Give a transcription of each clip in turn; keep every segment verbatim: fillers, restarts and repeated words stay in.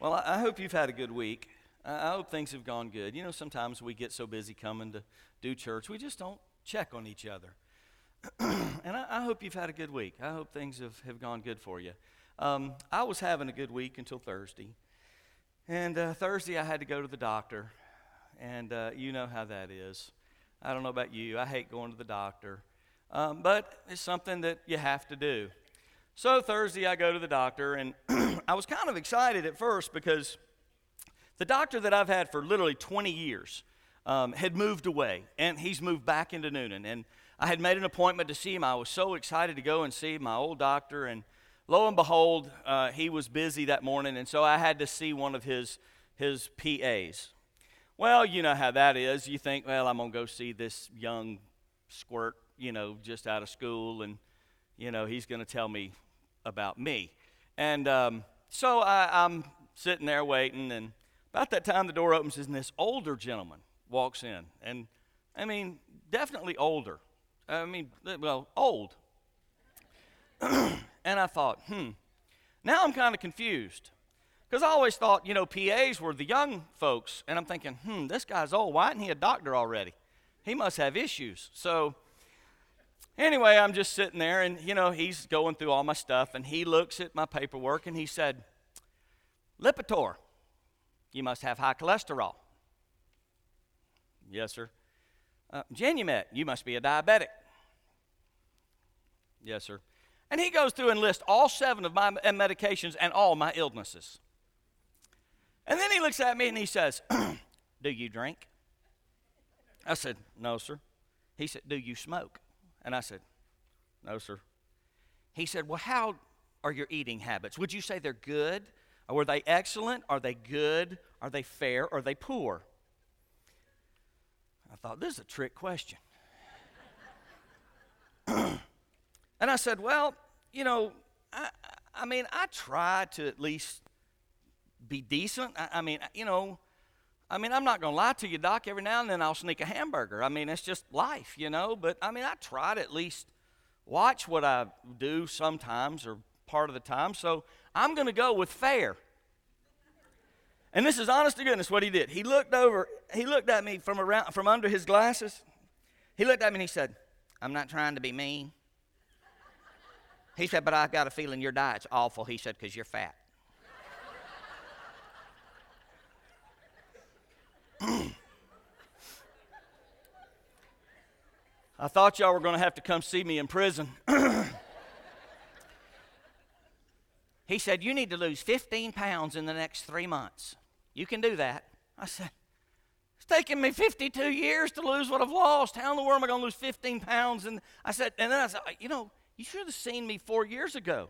Well, I I hope you've had a good week. I I hope things have gone good. You know, sometimes we get so busy coming to do church, we just don't check on each other. And I, I hope you've had a good week. I hope things have, have gone good for you. Um, I was having a good week until Thursday. And uh, Thursday I had to go to the doctor. And uh, you know how that is. I don't know about you. I hate going to the doctor. Um, but it's something that you have to do. So Thursday I go to the doctor, and I was kind of excited at first because the doctor that I've had for literally twenty years um, had moved away, and he's moved back into Newnan. And I had made an appointment to see him. I was so excited to go and see my old doctor, and lo and behold, uh, he was busy that morning, and so I had to see one of his, his P As. Well, you know how that is. You think, well, I'm going to go see this young squirt, you know, just out of school, and, you know, he's going to tell me about me. And um, so I, I'm sitting there waiting, and about that time the door opens, and this older gentleman walks in. And, I mean, definitely older. I mean, well, old. And I thought, hmm, now I'm kind of confused. Because I always thought, you know, P As were the young folks. And I'm thinking, hmm, this guy's old. Why isn't he a doctor already? He must have issues. So anyway, I'm just sitting there, and, you know, he's going through all my stuff. And he looks at my paperwork, and he said, Lipitor, you must have high cholesterol. Yes, sir. Uh, Genumet, you must be a diabetic. Yes, sir. And he goes through and lists all seven of my medications and all my illnesses. And then he looks at me and he says, do you drink? I said, no, sir. He said, do you smoke? And I said, no, sir. He said, well, how are your eating habits? Would you say they're good? Or were they excellent? Are they good? Are they fair? Are they poor? I thought, this is a trick question. And I said, well, you know, I, I mean, I try to at least be decent. I, I mean, you know, I mean, I'm not going to lie to you, Doc. Every now and then I'll sneak a hamburger. I mean, it's just life, you know. But, I mean, I try to at least watch what I do sometimes or part of the time. So I'm going to go with fair. And this is honest to goodness what he did. He looked over, he looked at me from around, from under his glasses. He looked at me and he said, I'm not trying to be mean. He said, but I've got a feeling your diet's awful. He said, because you're fat. I thought y'all were going to have to come see me in prison. He said, you need to lose fifteen pounds in the next three months. You can do that. I said, it's taken me fifty-two years to lose what I've lost. How in the world am I going to lose fifteen pounds? And I said, and then I said, you know, you should have seen me four years ago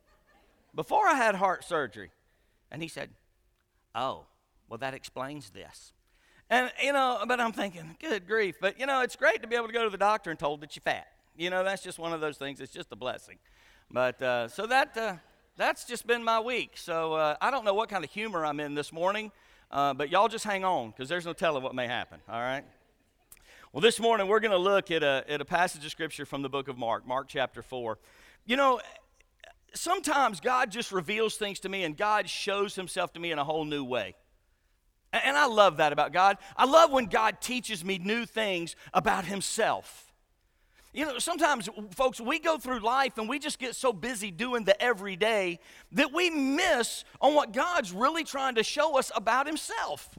before I had heart surgery. And he said, oh, well, that explains this. And, you know, but I'm thinking, good grief. But, you know, it's great to be able to go to the doctor and told that you're fat. You know, that's just one of those things. It's just a blessing. But uh, so that uh, that's just been my week. So uh, I don't know what kind of humor I'm in this morning, uh, but y'all just hang on because there's no telling what may happen, all right? Well, this morning we're going to look at a, at a passage of Scripture from the book of Mark, Mark chapter four. You know, sometimes God just reveals things to me and God shows himself to me in a whole new way. And I love that about God. I love when God teaches me new things about himself. You know, sometimes, folks, we go through life and we just get so busy doing the everyday that we miss on what God's really trying to show us about himself.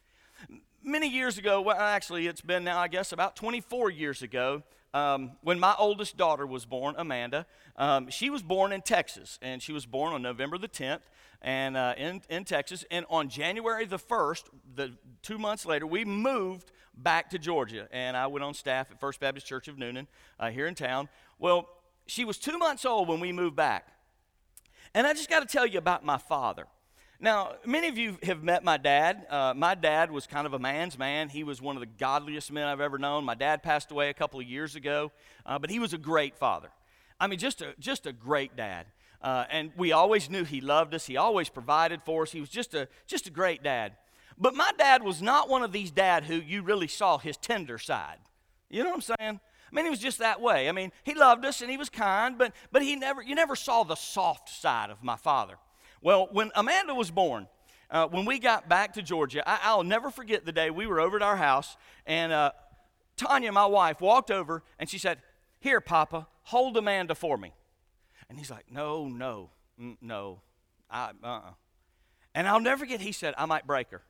Many years ago, well, actually, it's been now, I guess, about twenty-four years ago, um, when my oldest daughter was born, Amanda. Um, she was born in Texas, and she was born on November the tenth. And uh, in, in Texas, and on January the first, the two months later, we moved back to Georgia, and I went on staff at First Baptist Church of Newnan uh, here in town. Well, she was two months old when we moved back, and I just got to tell you about my father. Now, many of you have met my dad. Uh, my dad was kind of a man's man. He was one of the godliest men I've ever known. My dad passed away a couple of years ago, uh, but he was a great father. I mean, just a just a great dad. Uh, and we always knew he loved us. He always provided for us. He was just a just a great dad. But my dad was not one of these dad who you really saw his tender side. You know what I'm saying? I mean, he was just that way. I mean, he loved us and he was kind, but but he never you never saw the soft side of my father. Well, when Amanda was born, uh, when we got back to Georgia, I, I'll never forget the day we were over at our house, and uh, Tanya, my wife, walked over, and she said, "Here, Papa, hold Amanda for me." And he's like, "No, no, mm, no, I, uh-uh." And I'll never forget, he said, "I might break her."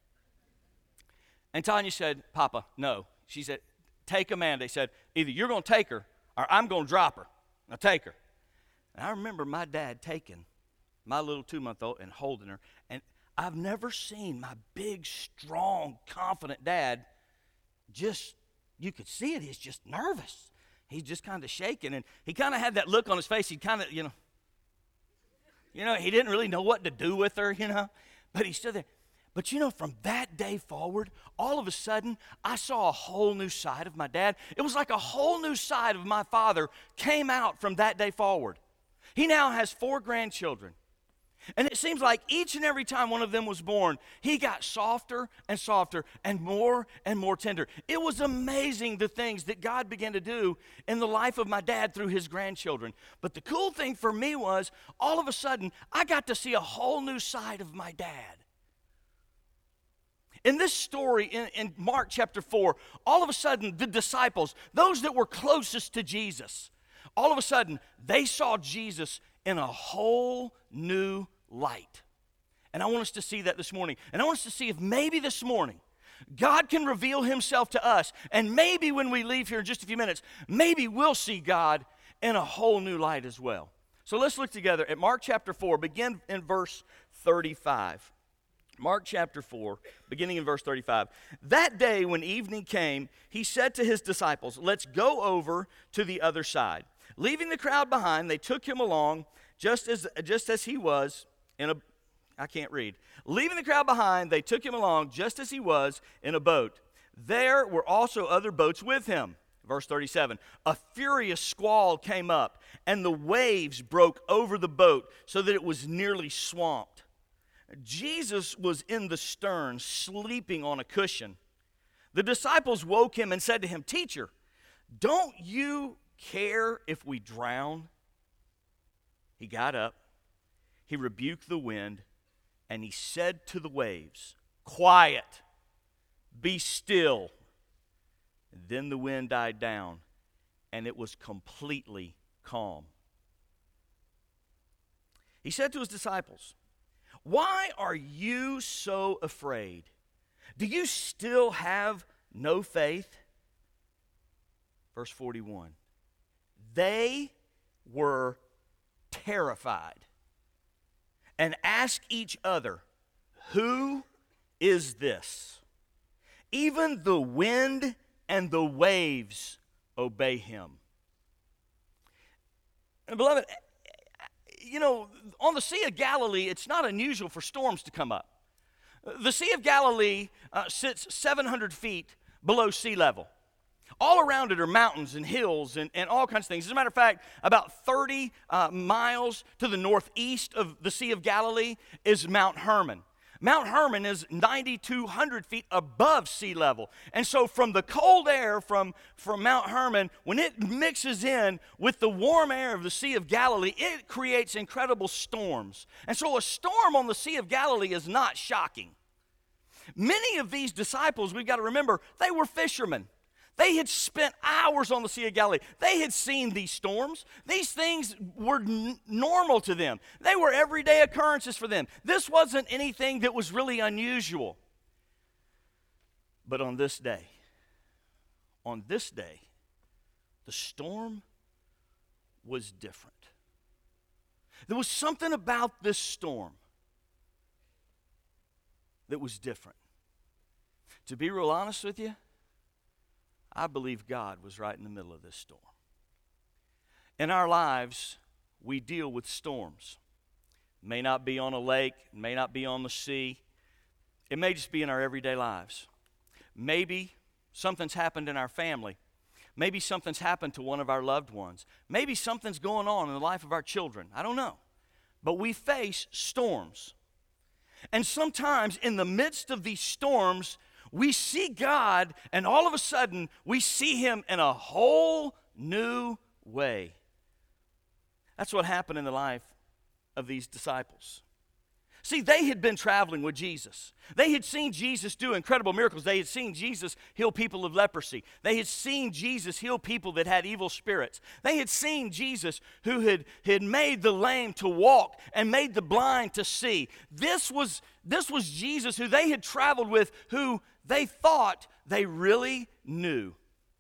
And Tanya said, "Papa, no." She said, "Take Amanda." He said, "Either you're going to take her or I'm going to drop her. Now take her." And I remember my dad taking my little two-month-old and holding her. And I've never seen my big, strong, confident dad just, you could see it, he's just nervous. He's just kind of shaking. And he kind of had that look on his face. He kind of, you know, you know, he didn't really know what to do with her, you know. But he stood there. But you know, from that day forward, all of a sudden, I saw a whole new side of my dad. It was like a whole new side of my father came out from that day forward. He now has four grandchildren. And it seems like each and every time one of them was born, he got softer and softer and more and more tender. It was amazing the things that God began to do in the life of my dad through his grandchildren. But the cool thing for me was, all of a sudden, I got to see a whole new side of my dad. In this story, in, in Mark chapter four, all of a sudden, the disciples, those that were closest to Jesus, all of a sudden, they saw Jesus in a whole new light. And I want us to see that this morning. And I want us to see if maybe this morning, God can reveal himself to us. And maybe when we leave here in just a few minutes, maybe we'll see God in a whole new light as well. So let's look together at Mark chapter four, begin in verse thirty-five. Mark chapter four, beginning in verse thirty-five. That day when evening came, he said to his disciples, "Let's go over to the other side." Leaving the crowd behind, they took him along just as, just as he was in a, I can't read. Leaving the crowd behind, they took him along just as he was in a boat. There were also other boats with him. Verse thirty-seven, a furious squall came up, and the waves broke over the boat so that it was nearly swamped. Jesus was in the stern, sleeping on a cushion. The disciples woke him and said to him, "Teacher, don't you care if we drown?" He got up, he rebuked the wind, and he said to the waves, "Quiet, be still." And then the wind died down, and it was completely calm. He said to his disciples, "Why are you so afraid? Do you still have no faith?" Verse forty-one. They were terrified and asked each other, "Who is this? Even the wind and the waves obey him." And beloved, you know, on the Sea of Galilee, it's not unusual for storms to come up. The Sea of Galilee uh, sits seven hundred feet below sea level. All around it are mountains and hills and, and all kinds of things. As a matter of fact, about thirty uh, miles to the northeast of the Sea of Galilee is Mount Hermon. Mount Hermon is nine thousand two hundred feet above sea level. And so from the cold air from, from Mount Hermon, when it mixes in with the warm air of the Sea of Galilee, it creates incredible storms. And so a storm on the Sea of Galilee is not shocking. Many of these disciples, we've got to remember, they were fishermen. They had spent hours on the Sea of Galilee. They had seen these storms. These things were n- normal to them. They were everyday occurrences for them. This wasn't anything that was really unusual. But on this day, on this day, the storm was different. There was something about this storm that was different. To be real honest with you, I believe God was right in the middle of this storm. In our lives, we deal with storms. It may not be on a lake, it may not be on the sea. It may just be in our everyday lives. Maybe something's happened in our family. Maybe something's happened to one of our loved ones. Maybe something's going on in the life of our children. I don't know. But we face storms. And sometimes in the midst of these storms, we see God, and all of a sudden, we see him in a whole new way. That's what happened in the life of these disciples. See, they had been traveling with Jesus. They had seen Jesus do incredible miracles. They had seen Jesus heal people of leprosy. They had seen Jesus heal people that had evil spirits. They had seen Jesus who had, had made the lame to walk and made the blind to see. This was, this was Jesus who they had traveled with, who they thought they really knew.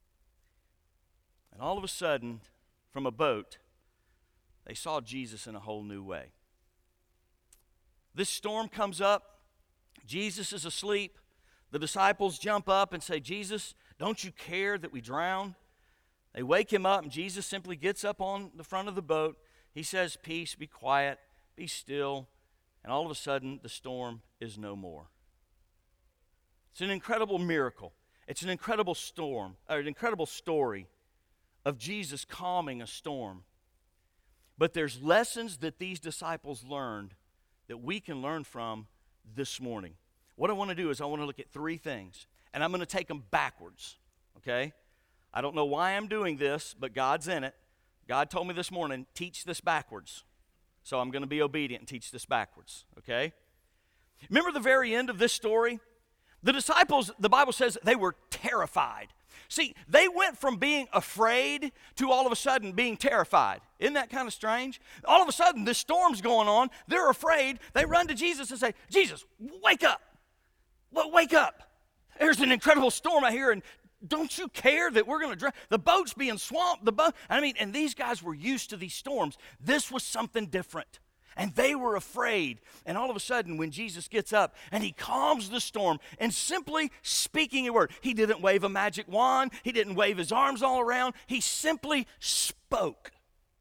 And all of a sudden, from a boat, they saw Jesus in a whole new way. This storm comes up. Jesus is asleep. The disciples jump up and say, Jesus, don't you care that we drown? They wake him up, and Jesus simply gets up on the front of the boat. He says, peace, be quiet, be still. And all of a sudden, the storm is no more. It's an incredible miracle. It's an incredible storm, or an incredible story of Jesus calming a storm. But there's lessons that these disciples learned that we can learn from this morning. What I want to do is I want to look at three things, and I'm going to take them backwards, okay? I don't know why I'm doing this, but God's in it. God told me this morning, teach this backwards. So I'm going to be obedient and teach this backwards, okay? Remember the very end of this story? The disciples, the Bible says, they were terrified. See, they went from being afraid to all of a sudden being terrified. Isn't that kind of strange? All of a sudden, this storm's going on. They're afraid. They run to Jesus and say, Jesus, wake up. Well, wake up. There's an incredible storm out here, and don't you care that we're going to drown? The boat's being swamped. The boat. I mean, and these guys were used to these storms. This was something different. And they were afraid. And all of a sudden, when Jesus gets up and he calms the storm and simply speaking a word, he didn't wave a magic wand. He didn't wave his arms all around. He simply spoke.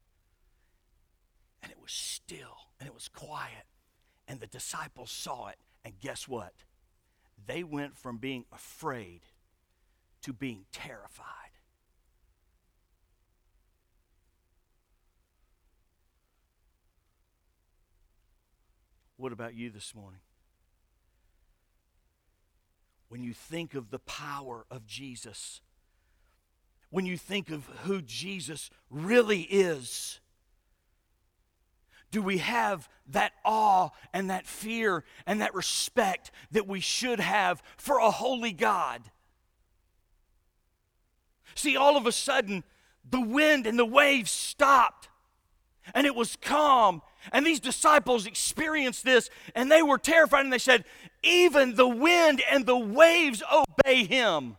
And it was still and it was quiet. And the disciples saw it. And guess what? They went from being afraid to being terrified. What about you this morning? When you think of the power of Jesus, when you think of who Jesus really is, do we have that awe and that fear and that respect that we should have for a holy God? See, all of a sudden, the wind and the waves stopped, and it was calm. And these disciples experienced this, and they were terrified, and they said, even the wind and the waves obey him.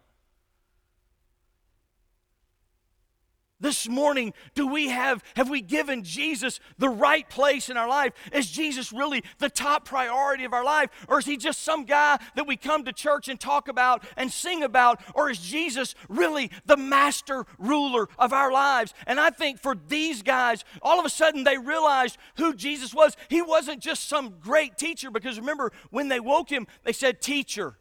This morning, do we have, have we given Jesus the right place in our life? Is Jesus really the top priority of our life? Or is he just some guy that we come to church and talk about and sing about? Or is Jesus really the master ruler of our lives? And I think for these guys, all of a sudden they realized who Jesus was. He wasn't just some great teacher, because remember, when they woke him, they said, teacher.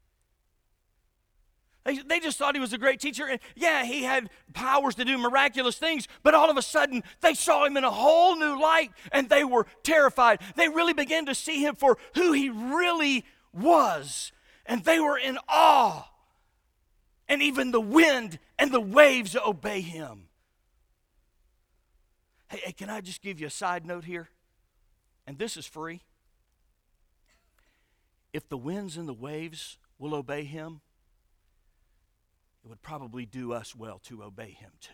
They, they just thought he was a great teacher. And yeah, he had powers to do miraculous things, but all of a sudden, they saw him in a whole new light, and they were terrified. They really began to see him for who he really was, and they were in awe. And even the wind and the waves obey him. Hey, hey, can I just give you a side note here? And this is free. If the winds and the waves will obey him, it would probably do us well to obey him too.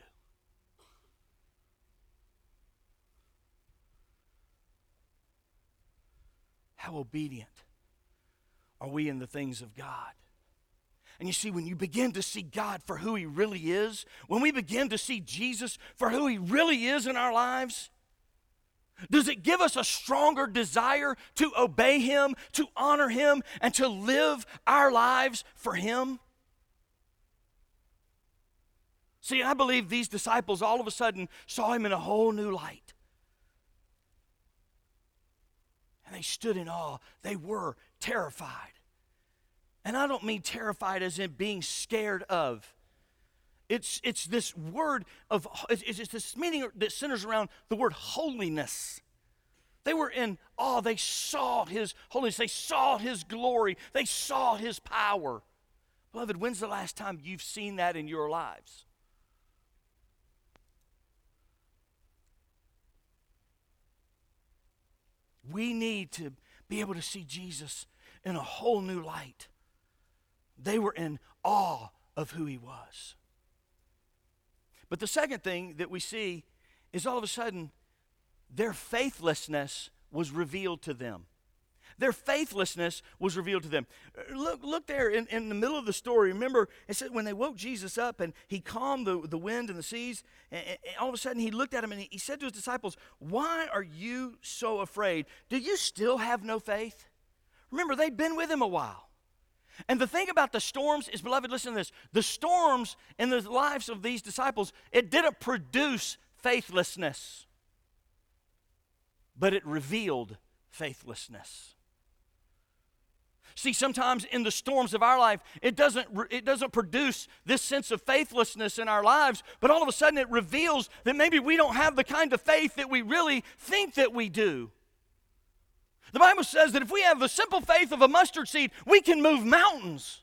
How obedient are we in the things of God? And you see, when you begin to see God for who he really is, when we begin to see Jesus for who he really is in our lives, does it give us a stronger desire to obey him, to honor him, and to live our lives for him? See, I believe these disciples all of a sudden saw him in a whole new light. And they stood in awe. They were terrified. And I don't mean terrified as in being scared of. It's, it's this word of, it's, it's this meaning that centers around the word holiness. They were in awe. They saw his holiness. They saw his glory. They saw his power. Beloved, when's the last time you've seen that in your lives? We need to be able to see Jesus in a whole new light. They were in awe of who he was. But the second thing that we see is all of a sudden their faithlessness was revealed to them. Their faithlessness was revealed to them. Look, look there in, in the middle of the story. Remember, it said when they woke Jesus up and he calmed the, the wind and the seas, and, and all of a sudden he looked at him and he, he said to his disciples, "Why are you so afraid? Do you still have no faith?" Remember, they'd been with him a while. And the thing about the storms is, beloved, listen to this. The storms in the lives of these disciples, it didn't produce faithlessness, but it revealed faithlessness. See, sometimes in the storms of our life, it doesn't, it doesn't produce this sense of faithlessness in our lives, but all of a sudden it reveals that maybe we don't have the kind of faith that we really think that we do. The Bible says that if we have the simple faith of a mustard seed, we can move mountains.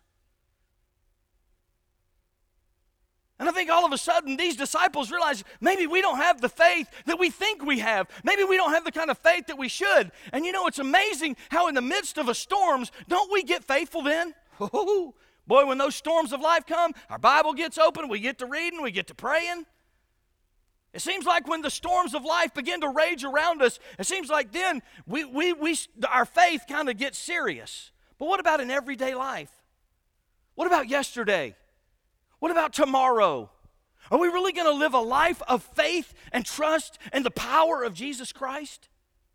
And I think all of a sudden these disciples realize maybe we don't have the faith that we think we have. Maybe we don't have the kind of faith that we should. And you know, it's amazing how in the midst of the storms, don't we get faithful then? Boy, when those storms of life come, our Bible gets open, we get to reading, we get to praying. It seems like when the storms of life begin to rage around us, it seems like then we, we, we, our faith kind of gets serious. But what about in everyday life? What about yesterday? What about tomorrow? Are we really going to live a life of faith and trust in the power of Jesus Christ?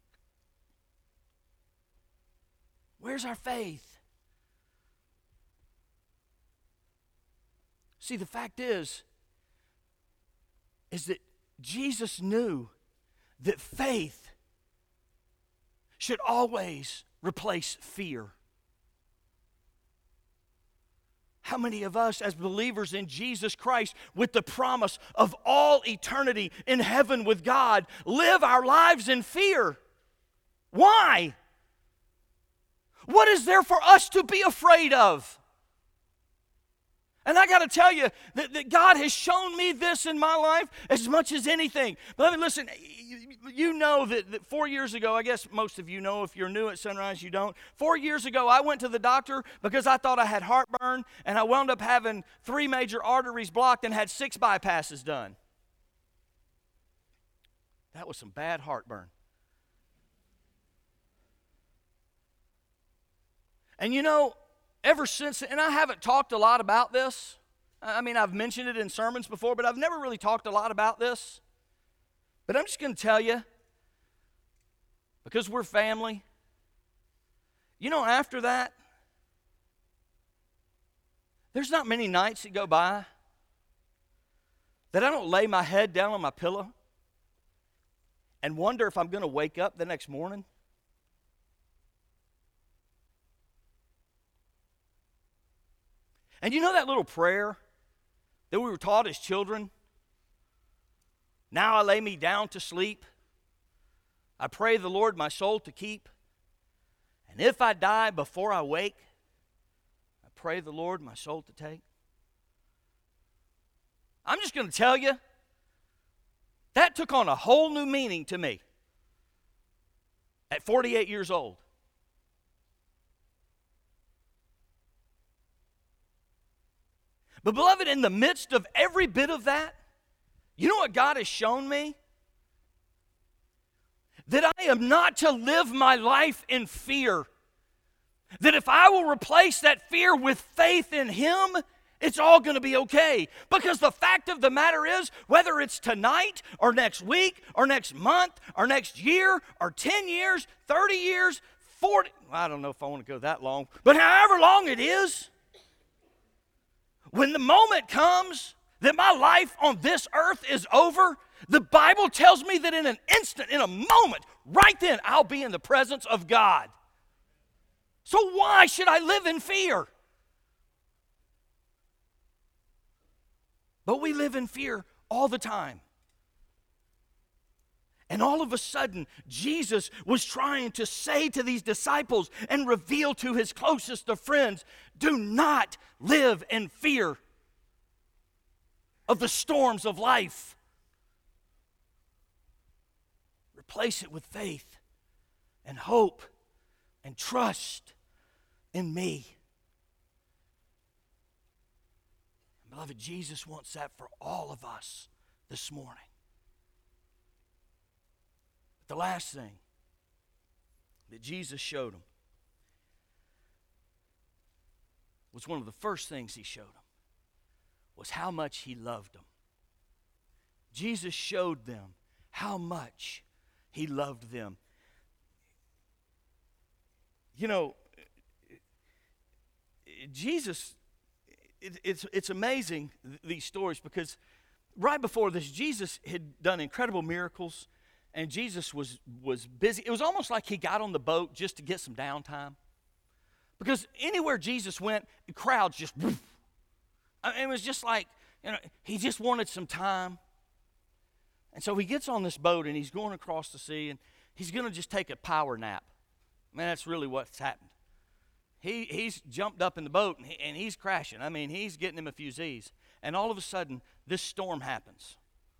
Where's our faith? See, the fact is, is that Jesus knew that faith should always replace fear. How many of us as believers in Jesus Christ with the promise of all eternity in heaven with God live our lives in fear? Why? What is there for us to be afraid of? And I got to tell you that, that God has shown me this in my life as much as anything. But listen, you, you know that, that four years ago, I guess most of you know, if you're new at Sunrise, you don't. Four years ago, I went to the doctor because I thought I had heartburn, and I wound up having three major arteries blocked and had six bypasses done. That was some bad heartburn. And you know, ever since, and I haven't talked a lot about this. I mean, I've mentioned it in sermons before, but I've never really talked a lot about this. But I'm just going to tell you, because we're family, you know, after that, there's not many nights that go by that I don't lay my head down on my pillow and wonder if I'm going to wake up the next morning. And you know that little prayer that we were taught as children? Now I lay me down to sleep. I pray the Lord my soul to keep. And if I die before I wake, I pray the Lord my soul to take. I'm just going to tell you, that took on a whole new meaning to me at forty-eight years old. But beloved, in the midst of every bit of that, you know what God has shown me? That I am not to live my life in fear. That if I will replace that fear with faith in Him, it's all going to be okay. Because the fact of the matter is, whether it's tonight or next week or next month or next year or ten years, thirty years, forty, I don't know if I want to go that long, but however long it is, when the moment comes that my life on this earth is over, the Bible tells me that in an instant, in a moment, right then, I'll be in the presence of God. So why should I live in fear? But we live in fear all the time. And all of a sudden, Jesus was trying to say to these disciples and reveal to his closest of friends, do not live in fear of the storms of life. Replace it with faith and hope and trust in me. Beloved, Jesus wants that for all of us this morning. But the last thing that Jesus showed them was one of the first things he showed them was how much he loved them. Jesus showed them how much he loved them. You know, Jesus, it, it's, it's amazing, these stories, because right before this, Jesus had done incredible miracles, and Jesus was, was busy. It was almost like he got on the boat just to get some downtime. Because anywhere Jesus went, the crowds just, woof. I mean, it was just like, you know, he just wanted some time. And so he gets on this boat, and he's going across the sea, and he's going to just take a power nap. Man, that's really what's happened. He, he's jumped up in the boat, and, he, and he's crashing. I mean, he's getting him a few Z's. And all of a sudden, this storm happens.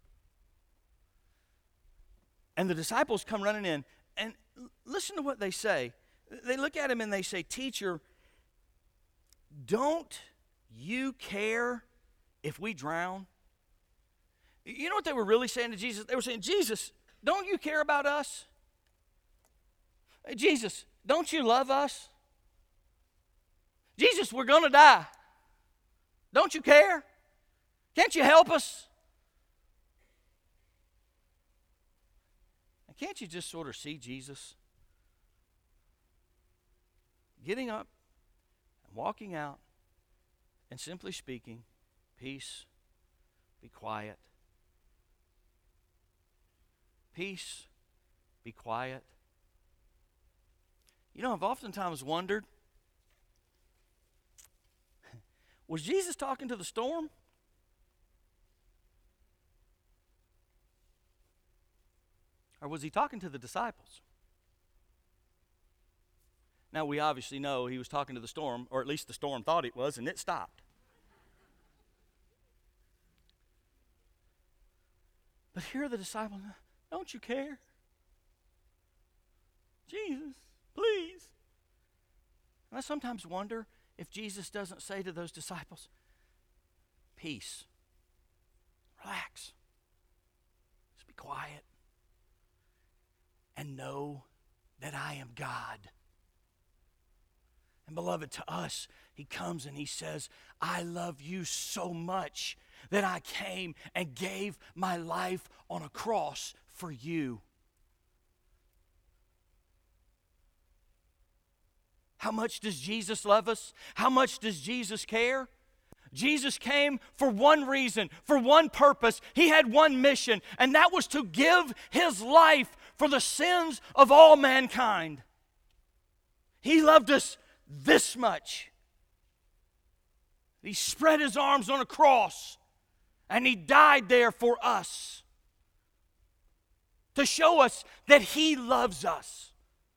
And the disciples come running in, and listen to what they say. They look at him and they say, "Teacher, don't you care if we drown?" You know what they were really saying to Jesus? They were saying, "Jesus, don't you care about us? Hey, Jesus, don't you love us? Jesus, we're going to die. Don't you care? Can't you help us?" And can't you just sort of see Jesus getting up and walking out and simply speaking, "Peace, be quiet. Peace, be quiet." You know, I've oftentimes wondered, was Jesus talking to the storm? Or was he talking to the disciples? Now, we obviously know he was talking to the storm, or at least the storm thought it was, and it stopped. But here are the disciples, "Don't you care? Jesus, please." And I sometimes wonder if Jesus doesn't say to those disciples, "Peace, relax, just be quiet, and know that I am God." And beloved, to us, he comes and he says, "I love you so much that I came and gave my life on a cross for you." How much does Jesus love us? How much does Jesus care? Jesus came for one reason, for one purpose. He had one mission, and that was to give his life for the sins of all mankind. He loved us this much. He spread his arms on a cross, and he died there for us to show us that he loves us.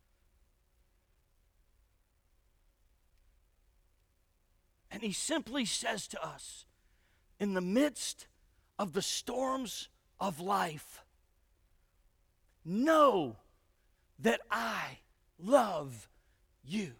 And he simply says to us, in the midst of the storms of life, know that I love you.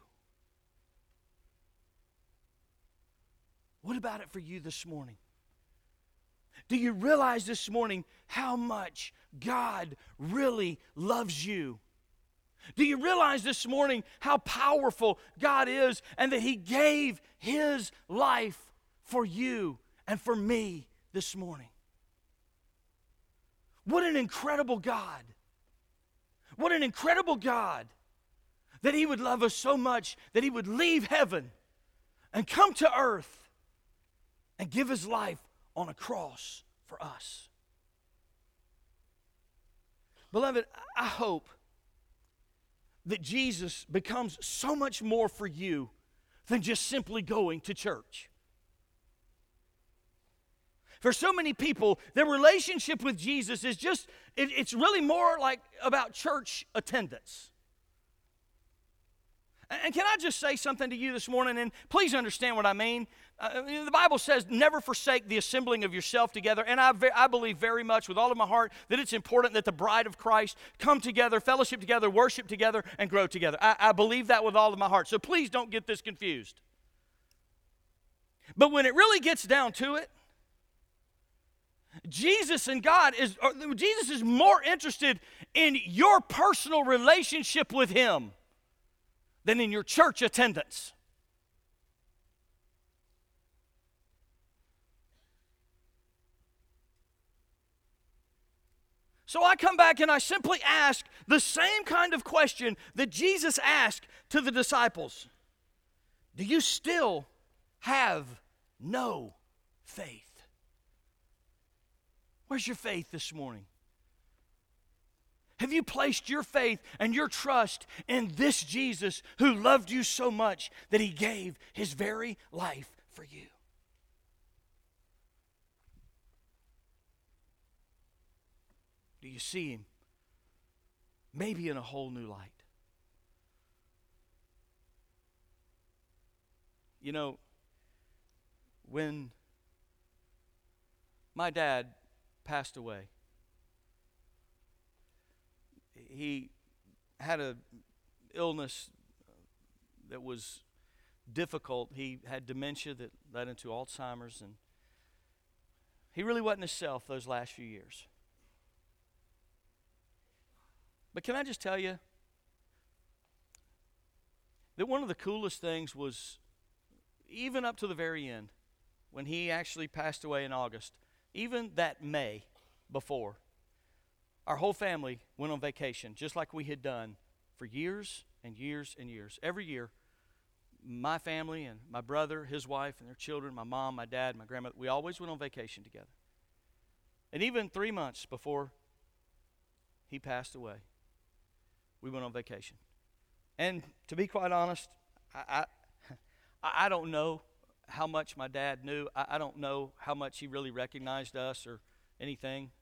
What about it for you this morning? Do you realize this morning how much God really loves you? Do you realize this morning how powerful God is and that he gave his life for you and for me this morning? What an incredible God. What an incredible God that he would love us so much that he would leave heaven and come to earth and give his life on a cross for us. Beloved, I hope that Jesus becomes so much more for you than just simply going to church. For so many people, their relationship with Jesus is just, it, it's really more like about church attendance. And can I just say something to you this morning? And please understand what I mean. Uh, the Bible says, never forsake the assembling of yourself together. And I, ve- I believe very much with all of my heart that it's important that the bride of Christ come together, fellowship together, worship together, and grow together. I, I believe that with all of my heart. So please don't get this confused. But when it really gets down to it, Jesus and God is, or Jesus is more interested in your personal relationship with Him than in your church attendance. So I come back and I simply ask the same kind of question that Jesus asked to the disciples. Do you still have no faith? Where's your faith this morning? Have you placed your faith and your trust in this Jesus who loved you so much that He gave His very life for you? Do you see Him? Maybe in a whole new light. You know, when my dad passed away, he had an illness that was difficult. He had dementia that led into Alzheimer's, and he really wasn't himself those last few years. But can I just tell you that one of the coolest things was, even up to the very end, when he actually passed away in August, even that May before, our whole family went on vacation, just like we had done for years and years and years. Every year, my family and my brother, his wife, and their children, my mom, my dad, my grandmother, we always went on vacation together. And even three months before he passed away, we went on vacation. And to be quite honest, I I, I don't know how much my dad knew. I, I don't know how much he really recognized us or anything.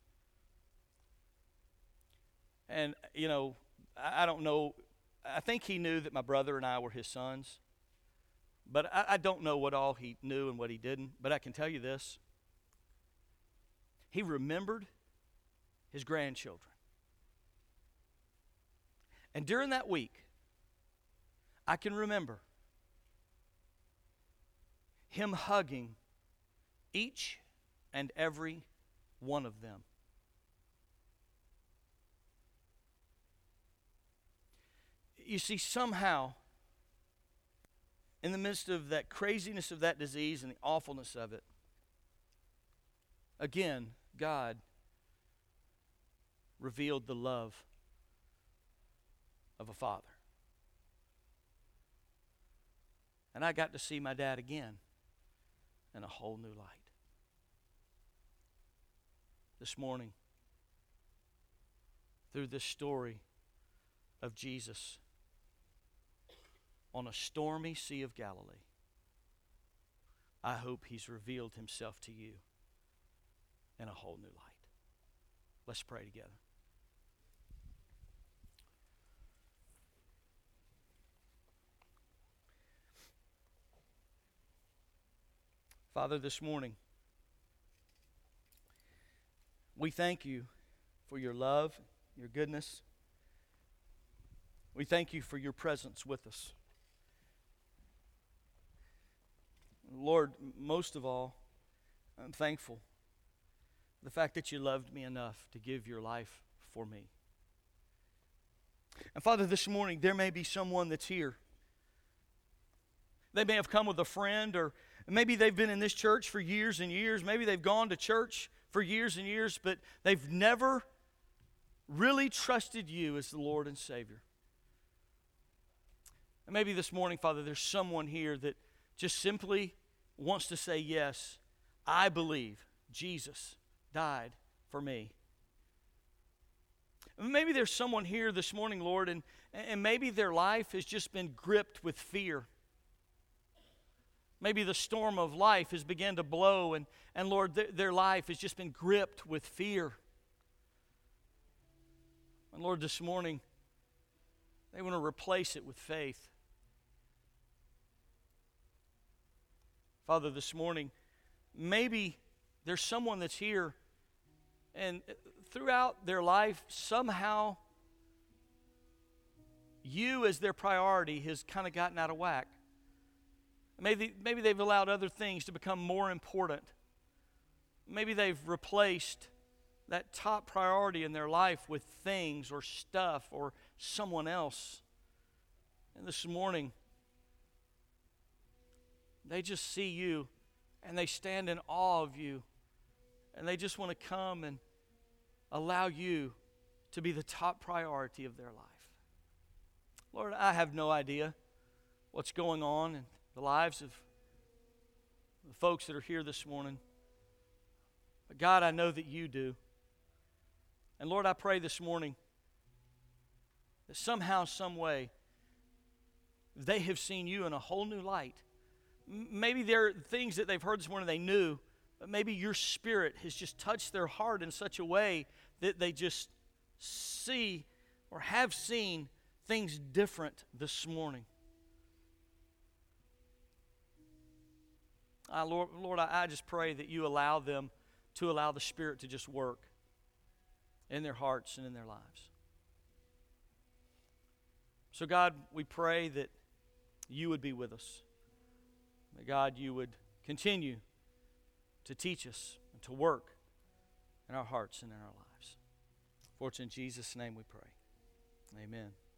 And, you know, I, I don't know. I think he knew that my brother and I were his sons. But I, I don't know what all he knew and what he didn't. But I can tell you this. He remembered his grandchildren. And during that week, I can remember him hugging each and every one of them. You see, somehow, in the midst of that craziness of that disease and the awfulness of it, again, God revealed the love of a father. And I got to see my dad again in a whole new light. This morning, through this story of Jesus on a stormy Sea of Galilee, I hope He's revealed Himself to you in a whole new light. Let's pray together. Father, this morning, we thank You for Your love, Your goodness. We thank You for Your presence with us. Lord, most of all, I'm thankful for the fact that You loved me enough to give Your life for me. And Father, this morning, there may be someone that's here. They may have come with a friend, or maybe they've been in this church for years and years. Maybe they've gone to church for years and years, but they've never really trusted You as the Lord and Savior. And maybe this morning, Father, there's someone here that just simply wants to say, yes, I believe Jesus died for me. Maybe there's someone here this morning, Lord, and, and maybe their life has just been gripped with fear. Maybe the storm of life has begun to blow, and, and Lord, th- their life has just been gripped with fear. And Lord, this morning, they want to replace it with faith. Father, this morning, maybe there's someone that's here and throughout their life, somehow you as their priority has kind of gotten out of whack. Maybe, maybe they've allowed other things to become more important. Maybe they've replaced that top priority in their life with things or stuff or someone else. And this morning, they just see you and they stand in awe of you. And they just want to come and allow you to be the top priority of their life. Lord, I have no idea what's going on in the lives of the folks that are here this morning. But God, I know that you do. And Lord, I pray this morning that somehow, some way, they have seen you in a whole new light. M- maybe there are things that they've heard this morning they knew, but maybe your Spirit has just touched their heart in such a way that they just see or have seen things different this morning. Uh, Lord, Lord I, I just pray that you allow them to allow the Spirit to just work in their hearts and in their lives. So God, we pray that you would be with us. That God, you would continue to teach us and to work in our hearts and in our lives. For it's in Jesus' name we pray. Amen.